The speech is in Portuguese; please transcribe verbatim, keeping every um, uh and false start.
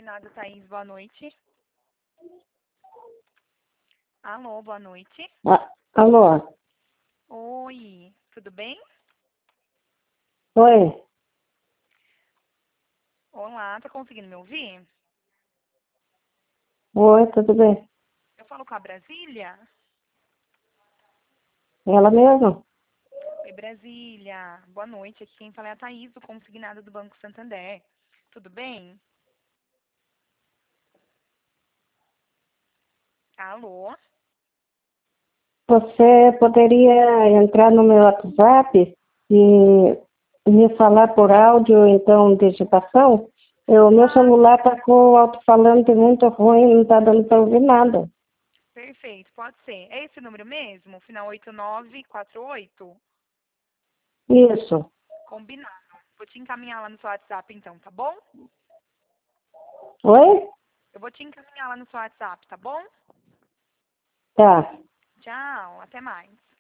Consignado, Thaís, boa noite. Alô, boa noite. Ah, alô? Oi, tudo bem? Oi? Olá, tá conseguindo me ouvir? Oi, tudo bem? Eu falo com a Brasília? Ela mesmo? Oi, Brasília. Boa noite. Aqui quem fala é a Thaís, do Consignado do Banco Santander. Tudo bem? Alô? Você poderia entrar no meu WhatsApp e me falar por áudio, então, digitação? O meu Claro. celular está com o alto-falante muito ruim, não está dando para ouvir nada. Perfeito, pode ser. É esse número mesmo? Final oito nove quatro oito? Isso. Combinado. Vou te encaminhar lá no seu WhatsApp então, tá bom? Oi? Eu vou te encaminhar lá no seu WhatsApp, tá bom? Tá. Tchau, até mais.